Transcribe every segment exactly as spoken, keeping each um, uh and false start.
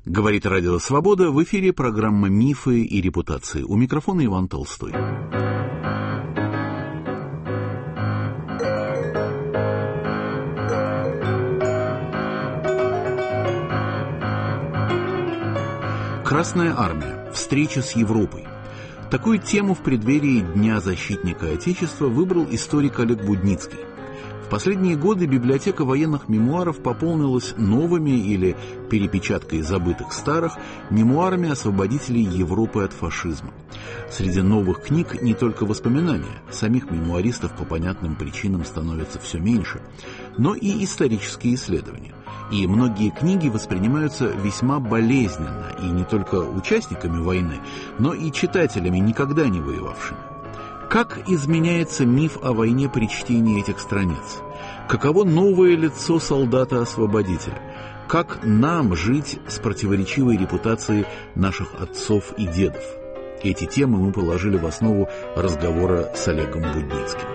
Говорит Радио Свобода, в эфире программа «Мифы и репутации». У микрофона Иван Толстой. Красная армия. Встреча с Европой. Такую тему в преддверии Дня защитника Отечества выбрал историк Олег Будницкий. В последние годы библиотека военных мемуаров пополнилась новыми или перепечаткой забытых старых мемуарами освободителей Европы от фашизма. Среди новых книг не только воспоминания, самих мемуаристов по понятным причинам становится все меньше, но и исторические исследования. И многие книги воспринимаются весьма болезненно, и не только участниками войны, но и читателями, никогда не воевавшими. Как изменяется миф о войне при чтении этих страниц? Каково новое лицо солдата-освободителя? Как нам жить с противоречивой репутацией наших отцов и дедов? Эти темы мы положили в основу разговора с Олегом Будницким.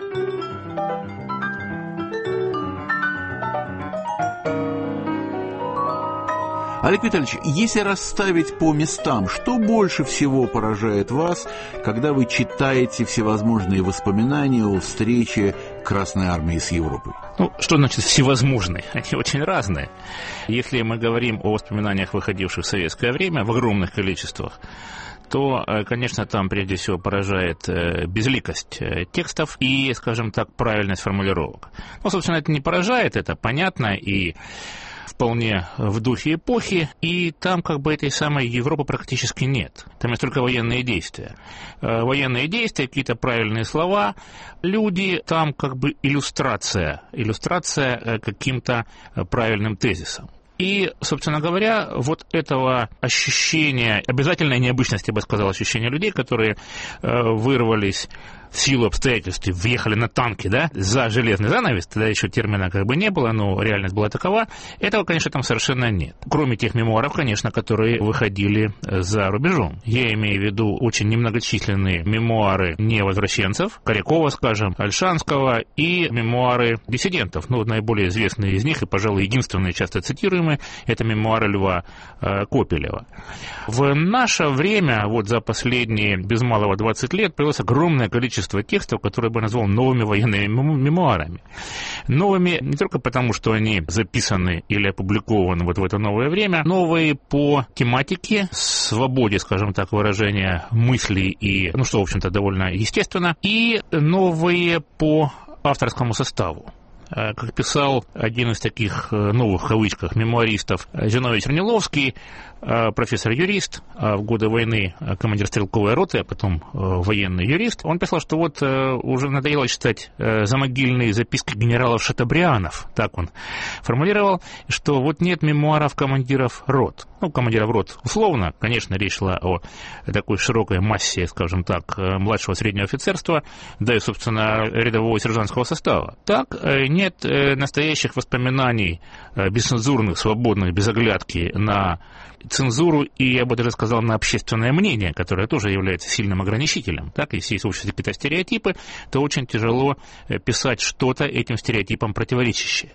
Олег Витальевич, если расставить по местам, что больше всего поражает вас, когда вы читаете всевозможные воспоминания о встрече Красной армии с Европой? Ну, что значит всевозможные? Они очень разные. Если мы говорим о воспоминаниях, выходивших в советское время, в огромных количествах, то, конечно, там прежде всего поражает безликость текстов и, скажем так, правильность формулировок. Ну, собственно, это не поражает, это понятно и вполне в духе эпохи, и там как бы этой самой Европы практически нет. Там есть только военные действия. Военные действия, какие-то правильные слова, люди, там как бы иллюстрация, иллюстрация каким-то правильным тезисом. И, собственно говоря, вот этого ощущения, обязательной необычности, я бы сказал, ощущения людей, которые вырвались в силу обстоятельств, въехали на танки, да, за железный занавес, тогда еще термина как бы не было, но реальность была такова, этого, конечно, там совершенно нет. Кроме тех мемуаров, конечно, которые выходили за рубежом. Я имею в виду очень немногочисленные мемуары невозвращенцев, Корякова, скажем, Ольшанского, и мемуары диссидентов. Ну, наиболее известные из них, и, пожалуй, единственные часто цитируемые, это мемуары Льва э, Копелева. В наше время, вот за последние без малого двадцать лет, появилось огромное количество текстов, которые я бы назвал новыми военными мемуарами. Новыми не только потому, что они записаны или опубликованы вот в это новое время, новые по тематике, свободе, скажем так, выражения мыслей и, ну что, в общем-то, довольно естественно, и новые по авторскому составу. Как писал один из таких новых, в кавычках, мемуаристов Зиновий Черниловский, профессор-юрист, в годы войны командир стрелковой роты, а потом военный юрист, он писал, что вот уже надоело читать замогильные записки генералов Шатобрианов, так он формулировал, что вот нет мемуаров командиров рот. Ну, командиров рот условно, конечно, речь шла о такой широкой массе, скажем так, младшего среднего офицерства, да и, собственно, рядового сержантского состава. Так, нет настоящих воспоминаний бесцензурных, свободных, без оглядки на цензуру и, я бы даже сказал, на общественное мнение, которое тоже является сильным ограничителем. Так, если есть в обществе какие-то стереотипы, то очень тяжело писать что-то этим стереотипам противоречащее.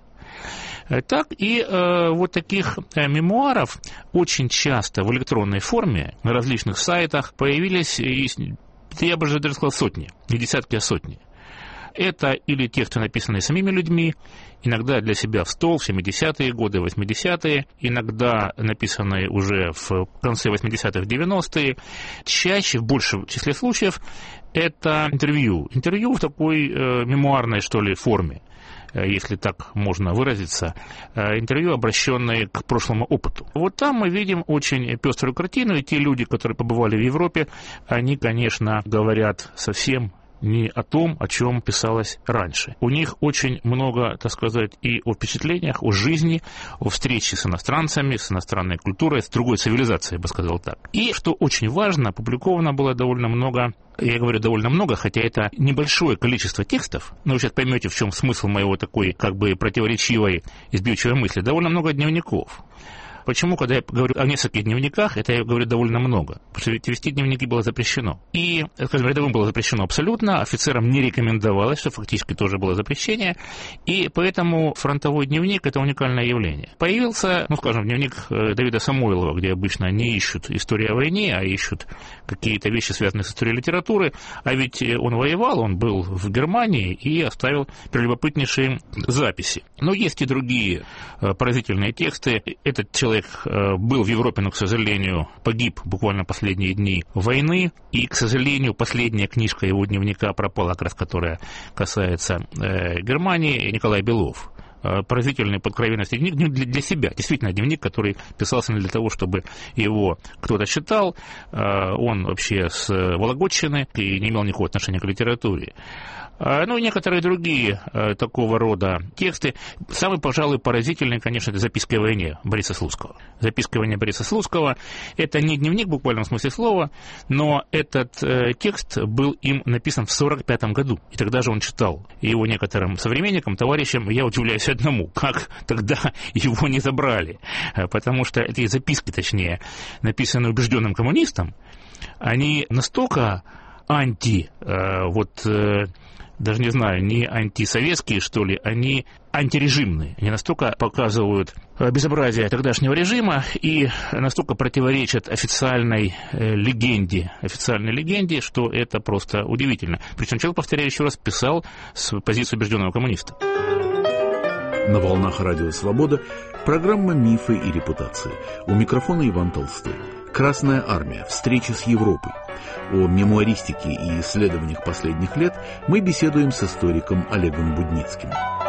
Так, и э, вот таких э, мемуаров очень часто в электронной форме на различных сайтах появились, и, я бы даже сказал, сотни, не десятки, а сотни. Это или тексты, написанные самими людьми, иногда для себя в стол в семидесятые годы, восьмидесятые, иногда написанные уже в конце восьмидесятых, девяностые. Чаще, в большем числе случаев, это интервью. Интервью в такой э, мемуарной, что ли, форме, если так можно выразиться, интервью, обращенные к прошлому опыту. Вот там мы видим очень пеструю картину, и те люди, которые побывали в Европе, они, конечно, говорят совсем не о том, о чем писалось раньше. У них очень много, так сказать, и о впечатлениях, о жизни, о встрече с иностранцами, с иностранной культурой, с другой цивилизацией, я бы сказал так. И, что очень важно, опубликовано было довольно много, я говорю довольно много, хотя это небольшое количество текстов, но вы сейчас поймете, в чем смысл моего такой, как бы, противоречивой, избивчивой мысли, довольно много дневников. Почему, когда я говорю о нескольких дневниках, это я говорю довольно много, потому что ведь вести дневники было запрещено. И, скажем, рядовым было запрещено абсолютно, офицерам не рекомендовалось, что фактически тоже было запрещение, и поэтому фронтовой дневник – это уникальное явление. Появился, ну, скажем, дневник Давида Самойлова, где обычно не ищут историю о войне, а ищут какие-то вещи, связанные с историей литературы, а ведь он воевал, он был в Германии и оставил прелюбопытнейшие записи. Но есть и другие поразительные тексты. Этот человек был в Европе, но, к сожалению, погиб буквально последние дни войны, и, к сожалению, последняя книжка его дневника пропала, как раз которая касается э, Германии, Николай Белов. Поразительный подкровенности дневник для себя, действительно дневник, который писался не для того, чтобы его кто-то читал, он вообще с Вологодчины и не имел никакого отношения к литературе. Ну и некоторые другие такого рода тексты. Самый, пожалуй, поразительный, конечно, это «Записки о войне» Бориса Слуцкого. «Записки о войне» Бориса Слуцкого – это не дневник в буквальном смысле слова, но этот э, текст был им написан в сорок пятом году. И тогда же он читал его некоторым современникам, товарищам. Я удивляюсь одному, как тогда его не забрали. Потому что эти записки, точнее, написанные убежденным коммунистом, они настолько анти... Э, вот... Э, даже не знаю, не антисоветские, что ли, они антирежимные. Они настолько показывают безобразие тогдашнего режима и настолько противоречат официальной легенде, официальной легенде, что это просто удивительно. Причем человек, повторяю еще раз, писал с позиции убежденного коммуниста. На волнах Радио Свобода программа «Мифы и репутации». У микрофона Иван Толстой. «Красная армия. Встреча с Европой». О мемуаристике и исследованиях последних лет мы беседуем с историком Олегом Будницким.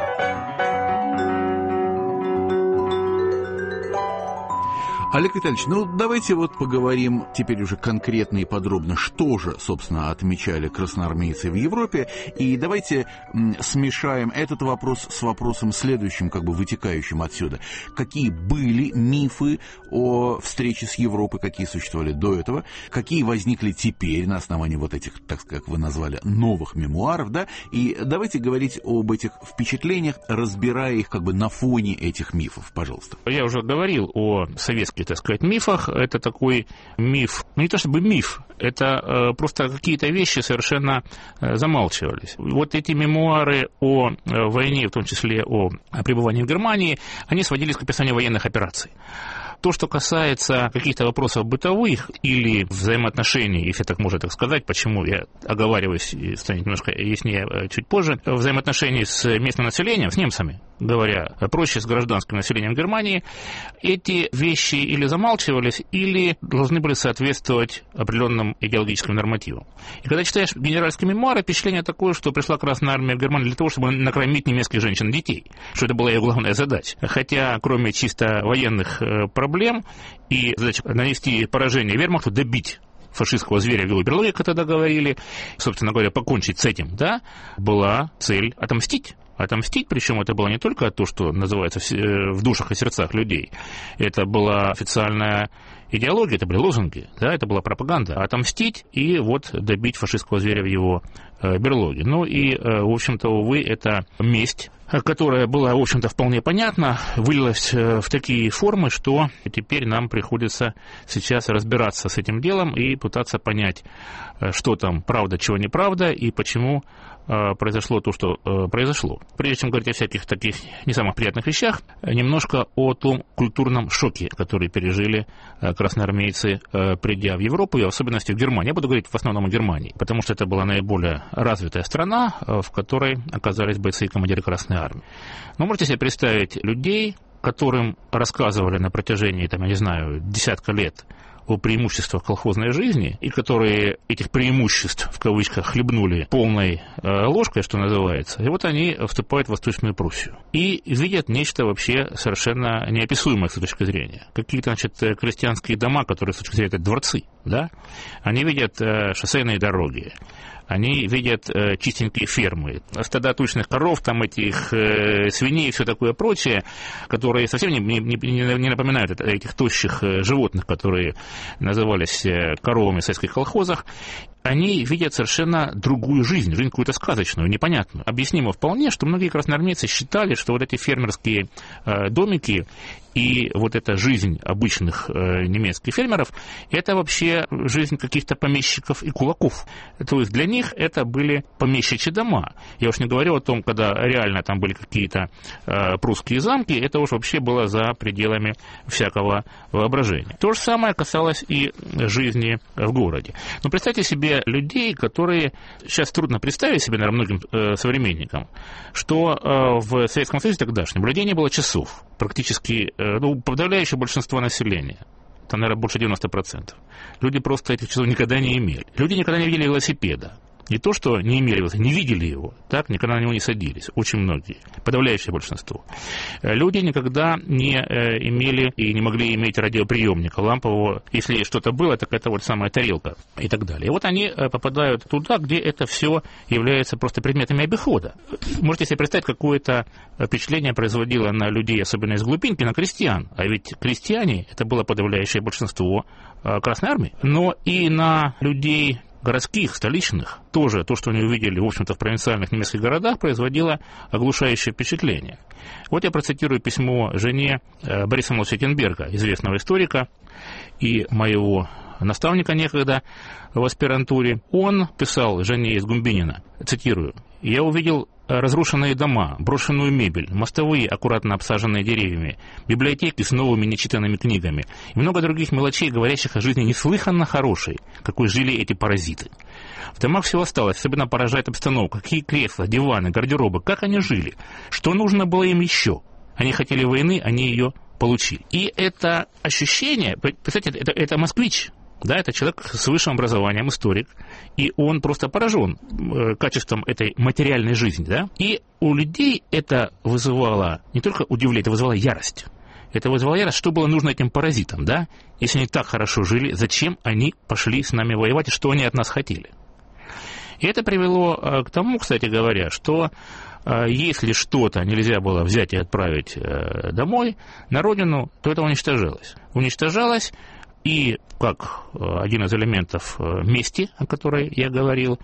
Олег Витальевич, ну давайте вот поговорим теперь уже конкретно и подробно, что же, собственно, отмечали красноармейцы в Европе, и давайте м, смешаем этот вопрос с вопросом следующим, как бы вытекающим отсюда. Какие были мифы о встрече с Европой, какие существовали до этого, какие возникли теперь на основании вот этих, так как вы назвали, новых мемуаров, да, и давайте говорить об этих впечатлениях, разбирая их как бы на фоне этих мифов, пожалуйста. Я уже говорил о советских, так сказать, мифах. Это такой миф, ну не то чтобы миф, это э, просто какие-то вещи совершенно э, замалчивались. Вот эти мемуары о э, войне, в том числе о, о пребывании в Германии, они сводились к описанию военных операций. То, что касается каких-то вопросов бытовых или взаимоотношений, если так можно так сказать, почему я оговариваюсь и станет немножко яснее чуть позже, взаимоотношений с местным населением, с немцами, говоря проще, с гражданским населением Германии, эти вещи или замалчивались, или должны были соответствовать определенным идеологическим нормативам. И когда читаешь генеральские мемуары, впечатление такое, что пришла Красная Армия в Германию для того, чтобы накормить немецких женщин и детей, что это была ее главная задача. Хотя, кроме чисто военных проблем, проблем и задача нанести поражение вермахту, добить фашистского зверя в его берлоге, как тогда говорили, собственно говоря, покончить с этим, да, была цель отомстить. Отомстить, причем это было не только то, что называется в душах и сердцах людей, это была официальная идеология, это были лозунги, да, это была пропаганда. Отомстить и вот добить фашистского зверя в его э, берлоге. Ну и, э, в общем-то, увы, это месть, которая была, в общем-то, вполне понятна, вылилась э, в такие формы, что теперь нам приходится сейчас разбираться с этим делом и пытаться понять, э, что там правда, чего неправда и почему произошло то, что э, произошло. Прежде чем говорить о всяких таких не самых приятных вещах, немножко о том культурном шоке, который пережили э, красноармейцы, э, придя в Европу, и в особенности в Германию. Я буду говорить в основном о Германии, потому что это была наиболее развитая страна, э, в которой оказались бойцы и командиры Красной Армии. Но можете себе представить людей, которым рассказывали на протяжении, там, я не знаю, десятка лет о преимуществах колхозной жизни, и которые этих преимуществ, в кавычках, хлебнули полной э, ложкой, что называется, и вот они вступают в Восточную Пруссию. И видят нечто вообще совершенно неописуемое с точки зрения. Какие-то, значит, крестьянские дома, которые с точки зрения это дворцы, да, они видят э, шоссейные дороги, они видят э, чистенькие фермы, стада тучных коров, там этих э, свиней и все такое прочее, которые совсем не, не, не напоминают этих тощих э, животных, которые назывались э, коровами в советских колхозах. они видят совершенно другую жизнь, жизнь какую-то сказочную, непонятную. Объяснимо вполне, что многие красноармейцы считали, что вот эти фермерские э, домики и вот эта жизнь обычных э, немецких фермеров, это вообще жизнь каких-то помещиков и кулаков. То есть для них это были помещичьи дома. Я уж не говорю о том, когда реально там были какие-то э, прусские замки, это уж вообще было за пределами всякого воображения. То же самое касалось и жизни в городе. Но представьте себе людей, которые... Сейчас трудно представить себе, наверное, многим э, современникам, что э, в Советском Союзе тогдашнем у людей не было часов. Практически, э, ну, подавляющее большинство населения. Это, наверное, больше девяносто процентов. Люди просто этих часов никогда не имели. Люди никогда не видели велосипеда. Не то, что не имели его, не видели его, так, никогда на него не садились, очень многие, подавляющее большинство. Люди никогда не э, имели и не могли иметь радиоприемника лампового, если что-то было, так это вот самая тарелка и так далее. И вот они э, попадают туда, где это все является просто предметами обихода. Можете себе представить, какое-то впечатление производило на людей, особенно из глубинки, на крестьян. А ведь крестьяне, это было подавляющее большинство э, Красной Армии, но и на людей городских, столичных, тоже то, что они увидели, в общем-то, в провинциальных немецких городах, производило оглушающее впечатление. Вот я процитирую письмо жене Бориса Молчетенберга, известного историка и моего наставника некогда в аспирантуре. Он писал жене из Гумбинина, цитирую: «Я увидел разрушенные дома, брошенную мебель, мостовые, аккуратно обсаженные деревьями, библиотеки с новыми нечитанными книгами и много других мелочей, говорящих о жизни неслыханно хорошей, какой жили эти паразиты. В домах все осталось, особенно поражает обстановка, какие кресла, диваны, гардеробы, как они жили, что нужно было им еще. Они хотели войны, они ее получили». И это ощущение, представьте, это, это москвич. Да, это человек с высшим образованием, историк, и он просто поражен э, качеством этой материальной жизни, да, и у людей это вызывало не только удивление, это вызывало ярость. Это вызывало ярость, что было нужно этим паразитам, да, если они так хорошо жили, зачем они пошли с нами воевать, и что они от нас хотели. И это привело э, к тому, кстати говоря, что э, если что-то нельзя было взять и отправить э, домой, на родину, то это уничтожалось. Уничтожалось. И как один из элементов мести, о которой я говорил,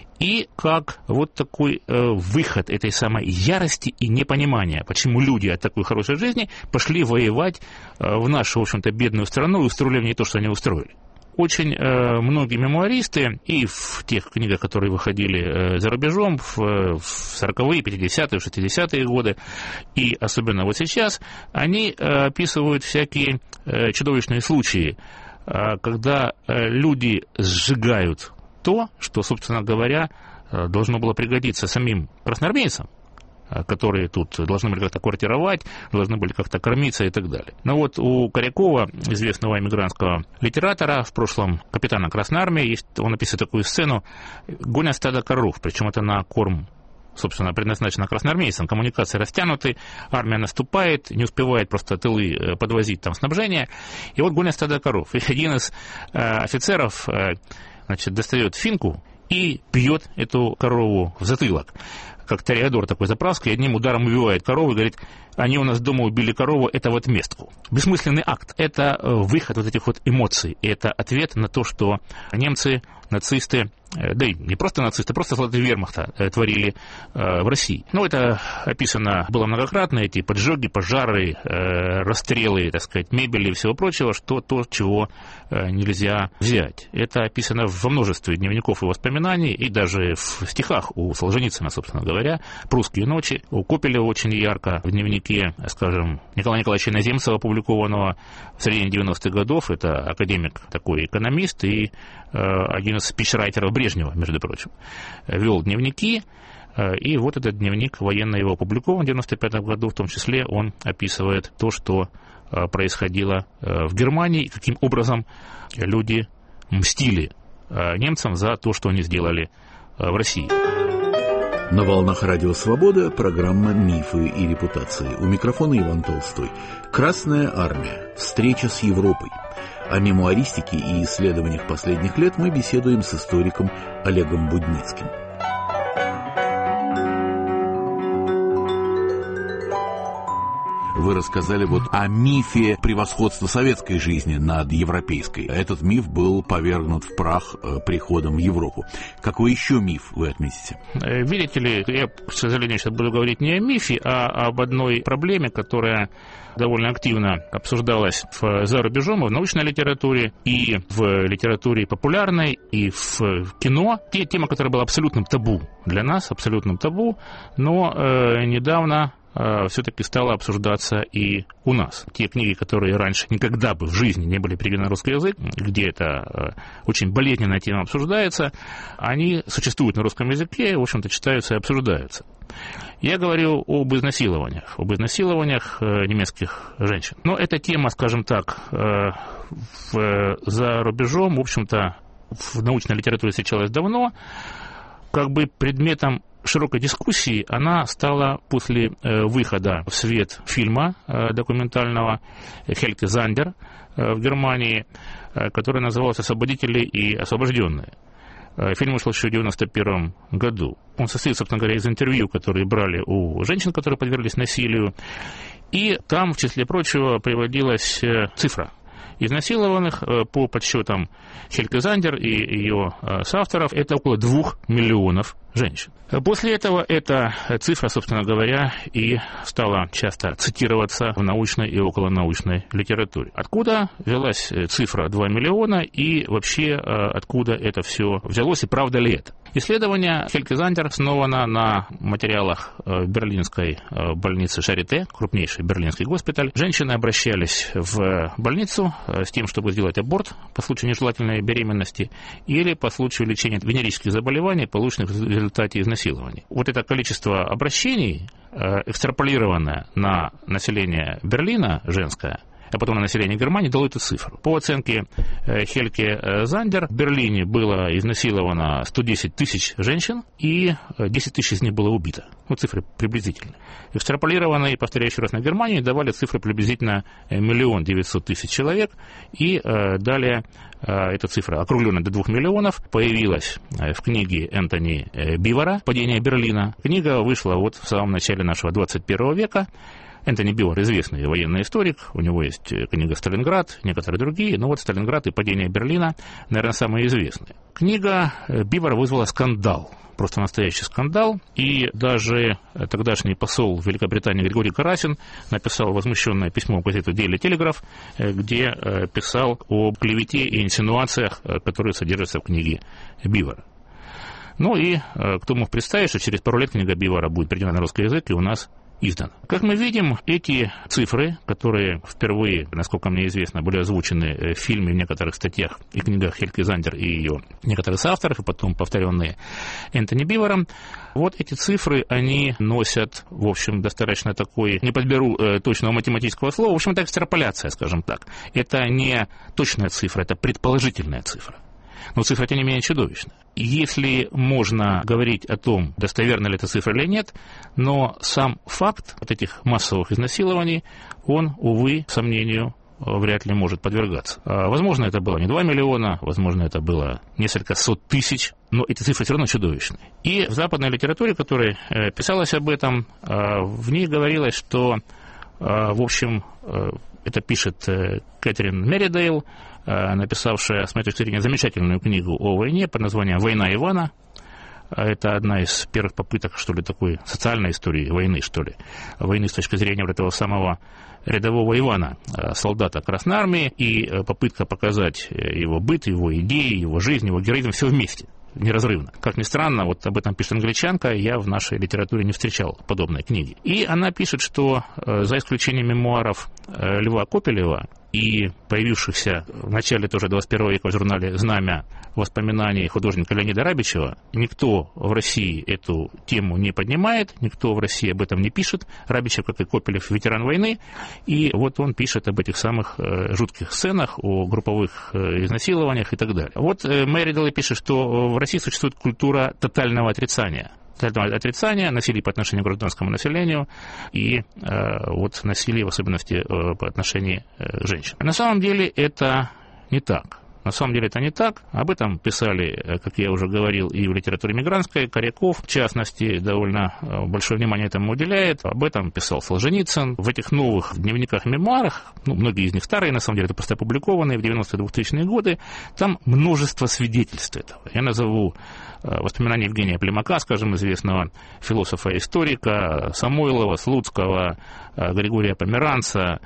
и как вот такой выход этой самой ярости и непонимания, почему люди от такой хорошей жизни пошли воевать в нашу, в общем-то, бедную страну и устроили в ней то, что они устроили. Очень э, многие мемуаристы и в тех книгах, которые выходили э, за рубежом в, в сороковые, пятидесятые, шестидесятые годы, и особенно вот сейчас, они э, описывают всякие э, чудовищные случаи, э, когда э, люди сжигают то, что, собственно говоря, э, должно было пригодиться самим красноармейцам, которые тут должны были как-то квартировать, должны были как-то кормиться и так далее. Но вот у Корякова, известного эмигрантского литератора, в прошлом капитана Красной Армии, есть, он описывает такую сцену: гонят стадо коров, причем это на корм, собственно, предназначено красноармейцам, коммуникации растянуты, армия наступает, не успевает просто тылы подвозить там снабжение, и вот гонят стадо коров. И один из э, офицеров э, значит, достает финку и бьет эту корову в затылок, как Тореадор такой заправский, одним ударом убивает корову и говорит: они у нас дома убили корову, это в отместку. Бессмысленный акт, это выход вот этих вот эмоций, и это ответ на то, что немцы, нацисты, да и не просто нацисты, просто солдаты вермахта творили в России. Ну, это описано было многократно, эти поджоги, пожары, расстрелы, так сказать, мебели и всего прочего, что то, чего нельзя взять. Это описано во множестве дневников и воспоминаний, и даже в стихах у Солженицына, собственно говоря, «Прусские ночи», у Копелева очень ярко в дневнике, скажем, Николая Николаевича Иноземцева, опубликованного в середине девяностых годов, это академик такой, экономист и э, один из спичрайтеров Брежнева, между прочим, вел дневники, э, и вот этот дневник военный его опубликован в девяносто пятом году, в том числе он описывает то, что э, происходило э, в Германии, и каким образом люди мстили э, немцам за то, что они сделали э, в России. На волнах Радио Свобода программа «Мифы и репутации». У микрофона Иван Толстой. Красная Армия. Встреча с Европой. О мемуаристике и исследованиях последних лет мы беседуем с историком Олегом Будницким. вы рассказали вот о мифе превосходства советской жизни над европейской. Этот миф был повергнут в прах приходом в Европу. Какой еще миф вы отметите? Видите ли, я, к сожалению, сейчас буду говорить не о мифе, а об одной проблеме, которая довольно активно обсуждалась в, за рубежом, и в научной литературе, и в литературе популярной, и в кино. Те, тема, которая была абсолютным табу для нас, абсолютным табу, но э, недавно э, все-таки стала обсуждаться и у нас. Те книги, которые раньше никогда бы в жизни не были переведены на русский язык, где это э, очень болезненная тема обсуждается, они существуют на русском языке, в общем-то, читаются и обсуждаются. Я говорю об изнасилованиях, об изнасилованиях э, немецких женщин. Но эта тема, скажем так, э, в, за рубежом, в общем-то, в научной литературе встречалась давно. Как бы предметом широкой дискуссии она стала после э, выхода в свет фильма э, документального Хельге Зандер э, в Германии, э, который назывался «Освободители и освобожденные». Фильм вышел еще в девяносто первом году. Он состоит, собственно говоря, из интервью, которые брали у женщин, которые подверглись насилию. И там, в числе прочего, приводилась цифра изнасилованных. По подсчетам Хельге Зандер и ее соавторов, это около двух миллионов женщин. После этого эта цифра, собственно говоря, и стала часто цитироваться в научной и околонаучной литературе. Откуда взялась цифра два миллиона и вообще откуда это все взялось и правда ли это? Исследование Хельге Зандер основано на материалах берлинской больницы Шарите, крупнейший берлинский госпиталь. Женщины обращались в больницу с тем, чтобы сделать аборт по случаю нежелательной беременности или по случаю лечения венерических заболеваний, полученных в результате изнасилований. Вот это количество обращений, экстраполированное на население Берлина женское, а потом на население Германии, дало эту цифру. По оценке Хельге Зандер, в Берлине было изнасиловано сто десять тысяч женщин, и десять тысяч из них было убито. Ну, цифры приблизительные. Экстраполированные, повторяю еще раз, на Германии давали цифры приблизительно миллион девятьсот тысяч человек, и э, далее э, эта цифра, округленная до двух миллионов, появилась в книге Энтони Бивора «Падение Берлина». Книга вышла вот в самом начале нашего двадцать первого века. Энтони Бивор известный военный историк, у него есть книга «Сталинград», некоторые другие, но вот «Сталинград» и «Падение Берлина», наверное, самые известные. Книга Бивора вызвала скандал, просто настоящий скандал, и даже тогдашний посол в Великобритании Григорий Карасин написал возмущенное письмо в газету «Дейли Телеграф», где писал об клевете и инсинуациях, которые содержатся в книге Бивора. Ну и кто мог представить, что через пару лет книга Бивора будет переведена на русский язык и у нас издан. Как мы видим, эти цифры, которые впервые, насколько мне известно, были озвучены в фильме, в некоторых статьях и книгах Хельге Зандер и ее некоторых соавторов, и потом повторенные Энтони Бивором, вот эти цифры, они носят, в общем, достаточно такой, не подберу э, точного математического слова, в общем, это экстраполяция, скажем так. Это не точная цифра, это предположительная цифра. Но цифра, тем не менее, чудовищная. Если можно говорить о том, достоверна ли эта цифра или нет, но сам факт вот этих массовых изнасилований, он, увы, сомнению вряд ли может подвергаться. Возможно, это было не два миллиона, возможно, это было несколько сот тысяч, но эти цифры все равно чудовищные. И в западной литературе, в которой писалось об этом, в ней говорилось, что, в общем, это пишет Кэтрин Меридейл, написавшая, с моей точки зрения, замечательную книгу о войне под названием «Война Ивана». Это одна из первых попыток, что ли, такой социальной истории войны, что ли. Войны с точки зрения вот этого самого рядового Ивана, солдата Красной Армии, и попытка показать его быт, его идеи, его жизнь, его героизм, все вместе, неразрывно. Как ни странно, вот об этом пишет англичанка, я в нашей литературе не встречал подобной книги. И она пишет, что за исключением мемуаров Льва Копелева и появившихся в начале тоже двадцать первого века в журнале «Знамя» воспоминаний художника Леонида Рабичева, никто в России эту тему не поднимает, никто в России об этом не пишет. Рабичев, как и Копелев, ветеран войны, и вот он пишет об этих самых э, жутких сценах, о групповых э, изнасилованиях и так далее. Вот э, Мэридл пишет, что в России существует культура тотального отрицания. Тотального отрицания, насилия по отношению к гражданскому населению и э, вот насилия в особенности э, по отношению э, к женщинам. На самом деле это не так. На самом деле это не так. Об этом писали, как я уже говорил, и в литературе мигрантской. Коряков, в частности, довольно большое внимание этому уделяет. Об этом писал Солженицын. В этих новых дневниках-мемуарах, ну, многие из них старые, на самом деле, это просто опубликованные в девяностые двухтысячные годы, там множество свидетельств этого. Я назову воспоминания Евгения Племака, скажем, известного философа и историка, Самойлова, Слуцкого, Григория Померанца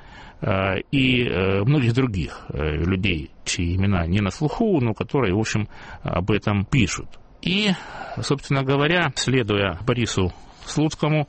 и многих других людей, чьи имена не на слуху, но которые, в общем, об этом пишут. И, собственно говоря, следуя Борису Слуцкому,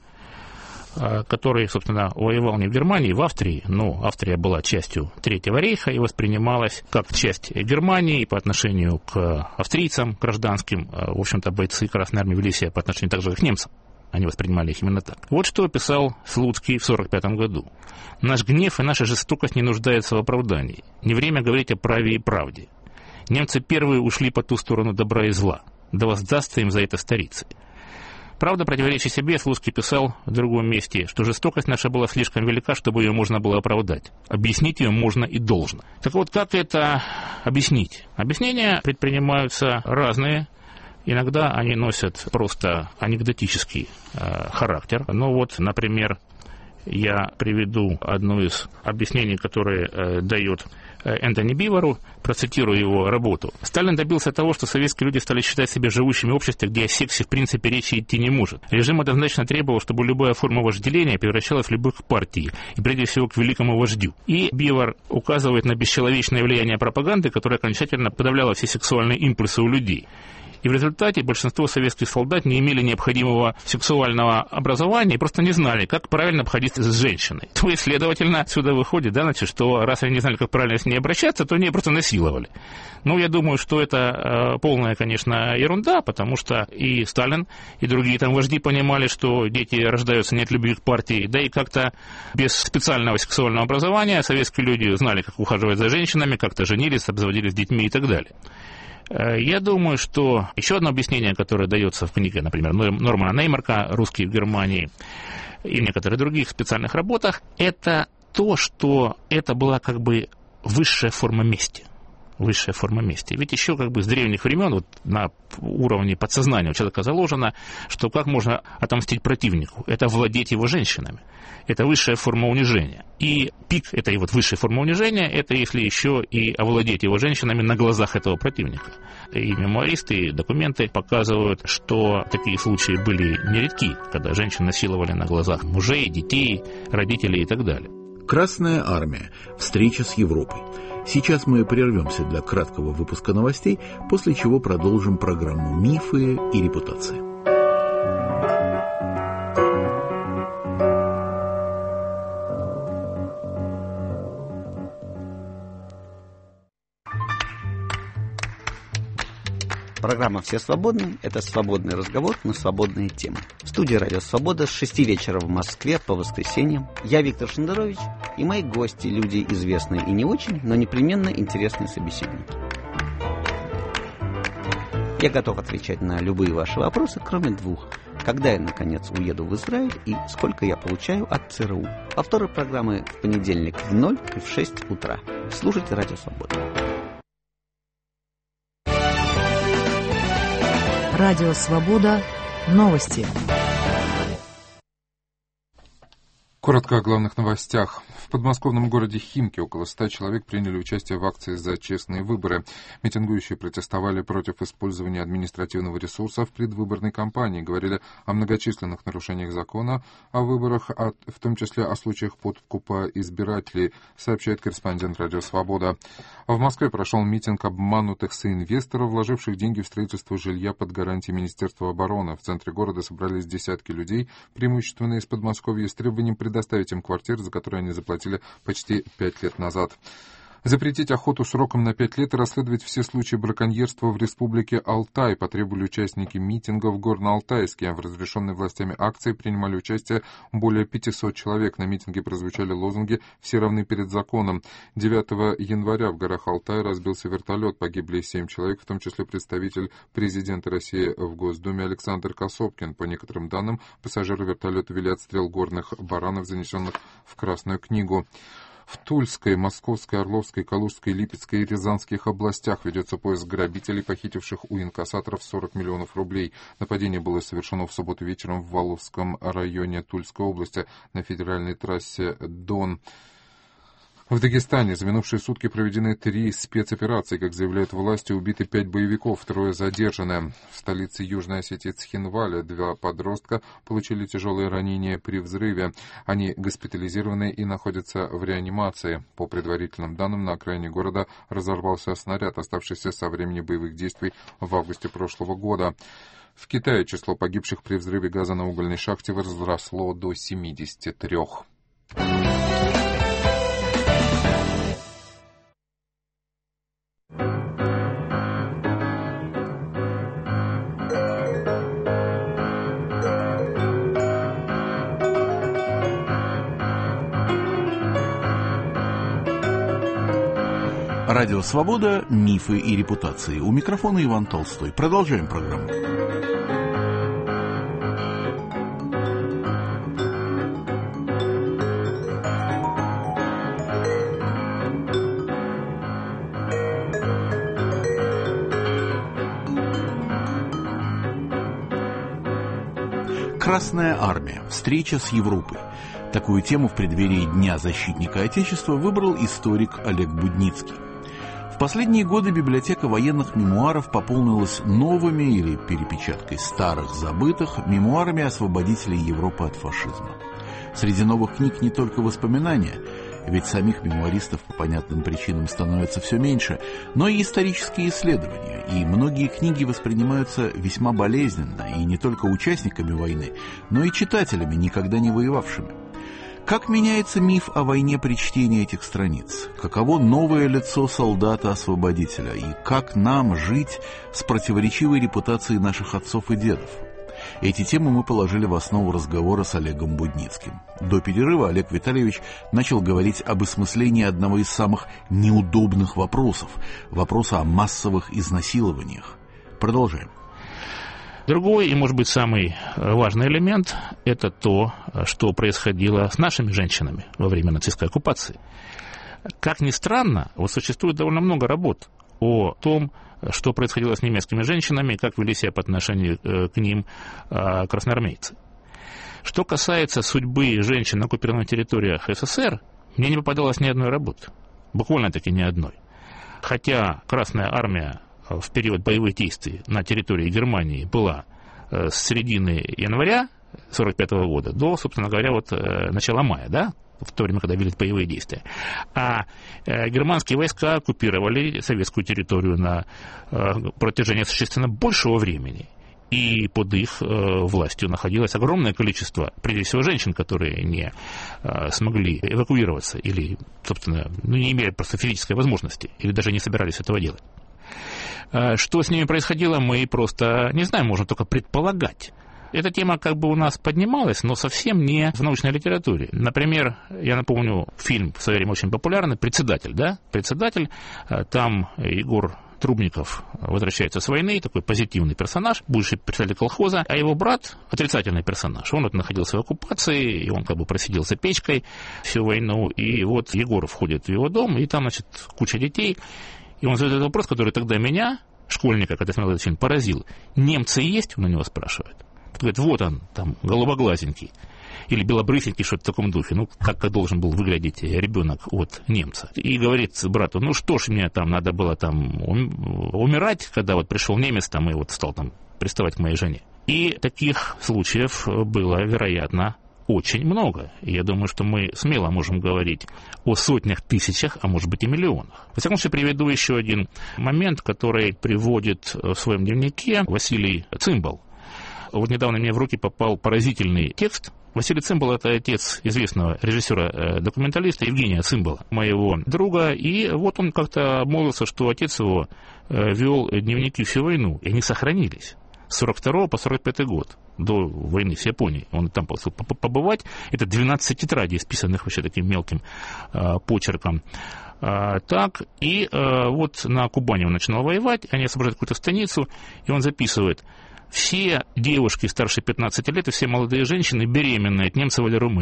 который, собственно, воевал не в Германии, в Австрии, но Австрия была частью Третьего рейха и воспринималась как часть Германии по отношению к австрийцам гражданским. В общем-то, бойцы Красной Армии вели себя по отношению также к немцам. Они воспринимали их именно так. Вот что писал Слуцкий в сорок пятом году. «Наш гнев и наша жестокость не нуждаются в оправдании. Не время говорить о праве и правде. Немцы первые ушли по ту сторону добра и зла. Да воздастся им за это старицей». Правда, противоречия себе, Слуцкий писал в другом месте, что жестокость наша была слишком велика, чтобы ее можно было оправдать. Объяснить ее можно и должно. Так вот, как это объяснить? Объяснения предпринимаются разные. Иногда они носят просто анекдотический э, характер. Ну вот, например, я приведу одно из объяснений, которое э, дает э, Энтони Бивару, процитирую его работу. «Сталин добился того, что советские люди стали считать себя живущими в обществе, где о сексе в принципе речи идти не может. Режим однозначно требовал, чтобы любая форма вожделения превращалась в любовь к партии, и прежде всего к великому вождю». И Бивар указывает на бесчеловечное влияние пропаганды, которое окончательно подавляло все сексуальные импульсы у людей. И в результате большинство советских солдат не имели необходимого сексуального образования и просто не знали, как правильно обходиться с женщиной. То есть, следовательно, отсюда выходит, да, значит, что раз они не знали, как правильно с ней обращаться, то они ее просто насиловали. Ну, я думаю, что это э, полная, конечно, ерунда, потому что и Сталин, и другие там вожди понимали, что дети рождаются не от любви к партии, да и как-то без специального сексуального образования советские люди знали, как ухаживать за женщинами, как-то женились, обзаводились детьми и так далее. Я думаю, что еще одно объяснение, которое дается в книге, например, Нормана Неймарка «Русские в Германии» и в некоторых других специальных работах, это то, что это была как бы высшая форма мести. Высшая форма мести. Ведь еще как бы с древних времен вот на уровне подсознания у человека заложено, что как можно отомстить противнику? Это владеть его женщинами. Это высшая форма унижения. И пик этой вот высшей формы унижения, это если еще и овладеть его женщинами на глазах этого противника. И мемуаристы, и документы показывают, что такие случаи были нередки, когда женщин насиловали на глазах мужей, детей, родителей и так далее. Красная армия. Встреча с Европой. Сейчас мы прервемся для краткого выпуска новостей, после чего продолжим программу «Мифы и репутация». Программа «Все свободны» — это свободный разговор на свободные темы. В студии «Радио Свобода» с шести вечера в Москве по воскресеньям я, Виктор Шендерович, и мои гости, люди известные и не очень, но непременно интересные собеседники. Я готов отвечать на любые ваши вопросы, кроме двух. Когда я, наконец, уеду в Израиль и сколько я получаю от ЦРУ. Повторы программы в понедельник в ноль и в шесть утра. Слушайте «Радио Свобода». Радио Свобода. Новости. Коротко о главных новостях. В подмосковном городе Химки около ста человек приняли участие в акции «За честные выборы». Митингующие протестовали против использования административного ресурса в предвыборной кампании, говорили о многочисленных нарушениях закона о выборах, в том числе о случаях подкупа избирателей, сообщает корреспондент «Радио Свобода». В Москве прошел митинг обманутых соинвесторов, вложивших деньги в строительство жилья под гарантией Министерства обороны. В центре города собрались десятки людей, преимущественно из Подмосковья, с требованием предоставить им квартиры, за которые они заплатили почти пять лет назад. Запретить охоту сроком на пять лет и расследовать все случаи браконьерства в республике Алтай потребовали участники митинга в Горно-Алтайске. В разрешенной властями акции принимали участие более пятисот человек. На митинге прозвучали лозунги «Все равны перед законом». девятого января в горах Алтая разбился вертолет. Погибли семь человек, в том числе представитель президента России в Госдуме Александр Косопкин. По некоторым данным, пассажиры вертолета вели отстрел горных баранов, занесенных в Красную книгу. В Тульской, Московской, Орловской, Калужской, Липецкой и Рязанских областях ведется поиск грабителей, похитивших у инкассаторов сорок миллионов рублей. Нападение было совершено в субботу вечером в Валовском районе Тульской области на федеральной трассе Дон. В Дагестане за минувшие сутки проведены три спецоперации. Как заявляют власти, убиты пять боевиков, трое задержаны. В столице Южной Осетии Цхинвале два подростка получили тяжелые ранения при взрыве. Они госпитализированы и находятся в реанимации. По предварительным данным, на окраине города разорвался снаряд, оставшийся со времени боевых действий в августе прошлого года. В Китае число погибших при взрыве газа на угольной шахте возросло до семидесяти трёх. Радио «Свобода. Мифы и репутации». У микрофона Иван Толстой. Продолжаем программу. Красная армия. Встреча с Европой. Такую тему в преддверии Дня защитника Отечества выбрал историк Олег Будницкий. В последние годы библиотека военных мемуаров пополнилась новыми или перепечаткой старых забытых мемуарами освободителей Европы от фашизма. Среди новых книг не только воспоминания, ведь самих мемуаристов по понятным причинам становится все меньше, но и исторические исследования, и многие книги воспринимаются весьма болезненно, и не только участниками войны, но и читателями, никогда не воевавшими. Как меняется миф о войне при чтении этих страниц? Каково новое лицо солдата-освободителя? И как нам жить с противоречивой репутацией наших отцов и дедов? Эти темы мы положили в основу разговора с Олегом Будницким. До перерыва Олег Витальевич начал говорить об осмыслении одного из самых неудобных вопросов – вопроса о массовых изнасилованиях. Продолжаем. Другой и, может быть, самый важный элемент – это то, что происходило с нашими женщинами во время нацистской оккупации. Как ни странно, вот существует довольно много работ о том, что происходило с немецкими женщинами, как вели себя по отношению к ним красноармейцы. Что касается судьбы женщин на оккупированных территориях СССР, мне не попадалось ни одной работы, буквально-таки ни одной. Хотя Красная армия в период боевых действий на территории Германии была с середины января сорок пятого года до, собственно говоря, вот начала мая, да, в то время, когда велись боевые действия. А германские войска оккупировали советскую территорию на протяжении существенно большего времени. И под их властью находилось огромное количество, прежде всего, женщин, которые не смогли эвакуироваться или, собственно, ну, не имели просто физической возможности, или даже не собирались этого делать. Что с ними происходило, мы просто не знаем, можно только предполагать. Эта тема как бы у нас поднималась, но совсем не в научной литературе. Например, я напомню, фильм в свое время очень популярный «Председатель», да? «Председатель», там Егор Трубников возвращается с войны, такой позитивный персонаж, бывший председатель колхоза, а его брат отрицательный персонаж. Он вот находился в оккупации, и он как бы просидел за печкой всю войну, и вот Егор входит в его дом, и там, значит, куча детей. И он задает этот вопрос, который тогда меня, школьника, когда смотрел этот фильм, поразил. «Немцы есть?» — он у него спрашивает. Он говорит, вот он, там, голубоглазенький. Или белобрысенький, что-то в таком духе. Ну, как, как должен был выглядеть ребенок от немца. И говорит брату, ну что ж, мне там надо было там умирать, когда вот пришел немец там и вот стал там приставать к моей жене. И таких случаев было, вероятно, очень много. И я думаю, что мы смело можем говорить о сотнях, тысячах, а может быть и миллионах. Во всяком случае, приведу еще один момент, который приводит в своем дневнике Василий Цимбал. Вот недавно мне в руки попал поразительный текст. Василий Цимбал — это отец известного режиссера-документалиста Евгения Цимбала, моего друга. И вот он как-то обмолвился, что отец его вел дневники всю войну, и они сохранились. С сорок второго по сорок пятый год, до войны с Японией. Он там побывать. Это двенадцать тетрадей, исписанных вообще таким мелким э, почерком. Э, так, и э, вот на Кубани он начинал воевать, они освобождают какую-то станицу, и он записывает: все девушки старше пятнадцати лет и все молодые женщины беременные от немцев или румын.